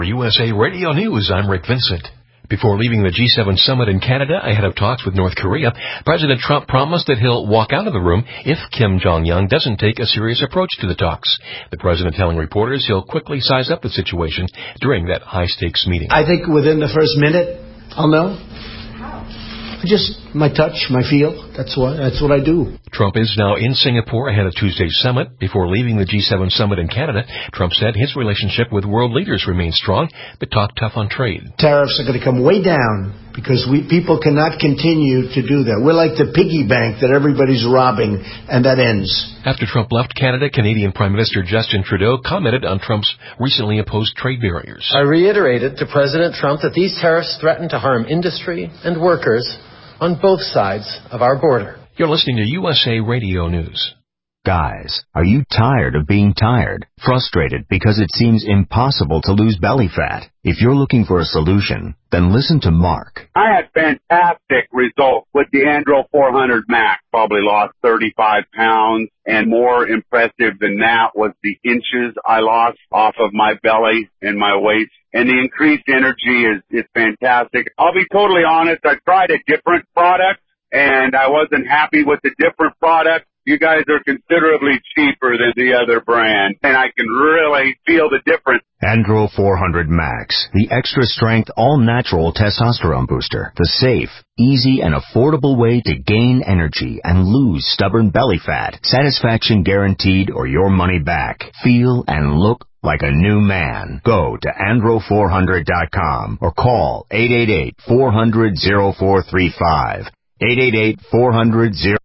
For USA Radio News, I'm Rick Vincent. Before leaving the G7 summit in Canada ahead of talks with North Korea, President Trump promised that he'll walk out of the room if Kim Jong-un doesn't take a serious approach to the talks. The president telling reporters he'll quickly size up the situation during that high-stakes meeting. I think within the first minute, I'll know. Just my touch, my feel. That's what I do. Trump is now in Singapore ahead of Tuesday's summit. Before leaving the G7 summit in Canada, Trump said his relationship with world leaders remains strong, but talked tough on trade. Tariffs are going to come way down because people cannot continue to do that. We're like the piggy bank that everybody's robbing, and that ends. After Trump left Canada, Canadian Prime Minister Justin Trudeau commented on Trump's recently imposed trade barriers. I reiterated to President Trump that these tariffs threaten to harm industry and workers on both sides of our border. You're listening to USA Radio News. Guys, are you tired of being tired? Frustrated because it seems impossible to lose belly fat? If you're looking for a solution, then listen to Mark. I had fantastic results with the Andro 400 Max. Probably lost 35 pounds, and more impressive than that was the inches I lost off of my belly and my waist. And the increased energy is fantastic. I'll be totally honest, I tried a different product, and I wasn't happy with the different product. You guys are considerably cheaper than the other brand, and I can really feel the difference. Andro 400 Max, the extra-strength, all-natural testosterone booster. The safe, easy, and affordable way to gain energy and lose stubborn belly fat. Satisfaction guaranteed or your money back. Feel and look like a new man. Go to andro400.com or call 888-400-0435. 888-400-0435.